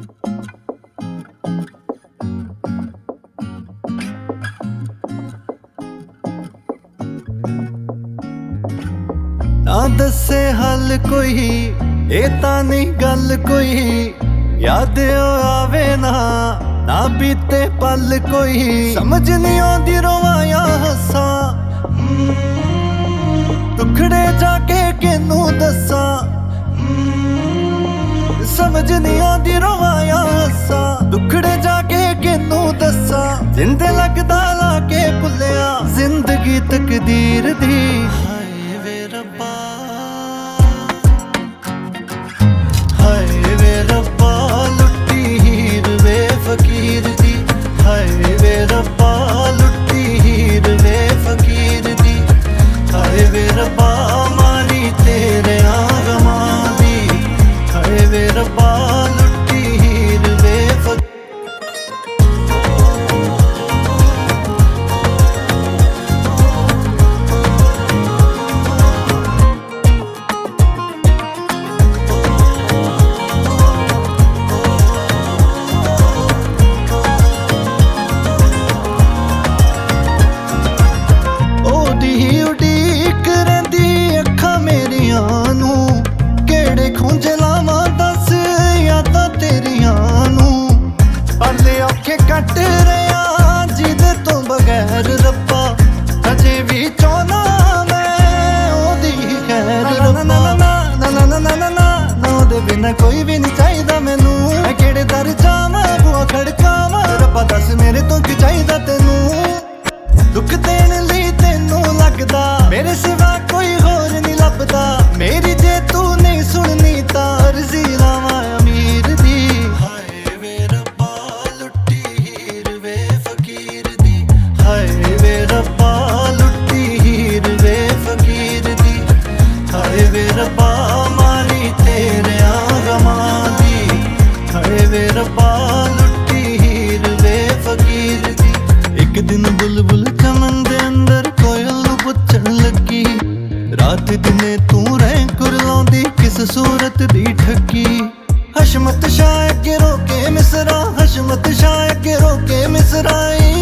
ना दसे हल कोई ये तां नहीं गल कोई, याद आवे ना ना बीते पल कोई। समझ नहीं आंदी रोवां या हस्सां, दुखड़े जाके किनू दस्सां। समझ नहीं आंदी रोवां या हस्सां, दुखड़े जाके किनू दस्सां। जिंदे लगदा लाके भुल्लिया जिंदगी तकदीर दी। हाय वे रब्बा, हाय वे रब्बा लुट्टी हीर वे फकीर दी। हाय वे रब्बा लुट्टी हीर वे फकीर दी। हाय वे रब्बा मारी तेरे गमां दी। हाय वे रब्बा लुट्टी हीर वे फकीर। ਖੁੰਝ ਲਾਵਾਂ ਦੱਸ ਯਾਦਾਂ ਤੇਰੀਆਂ ਨੂੰ, ਪਲ ਔਖੇ ਕੱਟ ਰਿਆਂ ਜਿਹਦੇ ਤੋਂ ਬਗੈਰ ਰੱਬਾ। ਅਜੇ ਵੀ ਚਾਹੁੰਦਾ ਮੈਂ ਉਹਦੀ ਖੈਰ ਰੱਬਾ। ਨਾ ਨਾ ਨਾ ਨਾ ਨਾ ਨਾ ਉਹਦੇ ਬਿਨਾਂ ਕੋਈ ਵੀ ਨਹੀਂ ਚਾਹੀਦਾ ਮੈਨੂੰ। ਮੈਂ ਕਿਹੜੇ ਦਰ ਜਾਵਾਂ ਬੂਹਾ ਖੜਕਾਵਾਂ, ਰੱਬਾ ਦੱਸ ਮੇਰੇ ਤੋਂ ਕੀ ਚਾਹੀਦਾ ਤੈਨੂੰ। ਦੁੱਖ ਦੇਣ ਲਈ ਤੈਨੂੰ ਲੱਗਦਾ ਮੇਰੇ ਸਿਵਾ ਕੋਈ ਹੋਰ ਨਹੀਂ ਲੱਭਦਾ। ਮੇਰੀ ਜੇ ਤੂੰ ਨਹੀਂ ਸੁਣਨੀ ਤਾਂ ਅਰਜ਼ੀ ਲਾਵਾਂ ਅਮੀਰ ਦੀ। ਹਾਏ ਵੇ ਰੱਬਾ ਲੁੱਟੀ ਹੀਰ ਵੇ ਫਕੀਰ ਦੀ। ਹਾਏ ਵੇ ਰੱਬਾ ਲੁੱਟੀ ਹੀਰ ਵੇ ਫਕੀਰ ਦੀ। ਹਾਏ ਵੇ ਰੱਬਾ ਮਾਰੀ ਤੇਰਿਆਂ ਗਮਾਂ ਦੀ। ਹਾਏ ਵੇ ਰੱਬਾ ਲੁੱਟੀ ਹੀਰ ਵੇ ਫਕੀਰ ਦੀ। ਇੱਕ ਦਿਨ ਬੁਲਬੁਲ ਚਮਨ ਦੇ ਅੰਦਰ ਕੋਇਲ ਨੂੰ ਪੁੱਛਣ ਲੱਗੀ, ਰਾਤ ਦਿਨੇ ਤੂੰ ਰਹਿ ਕੁਰਲਾਉਂਦੀ ਕਿਸ ਸੂਰਤ ਦੀ ਠੱਗੀ। ਹਸ਼ਮਤ ਸ਼ਾਇਕ ਰੋਕੇ ਮਿਸਰਾ, ਹਸ਼ਮਤ ਸ਼ਾਇਕ ਰੋਕੇ ਮਿਸਰਾਈ।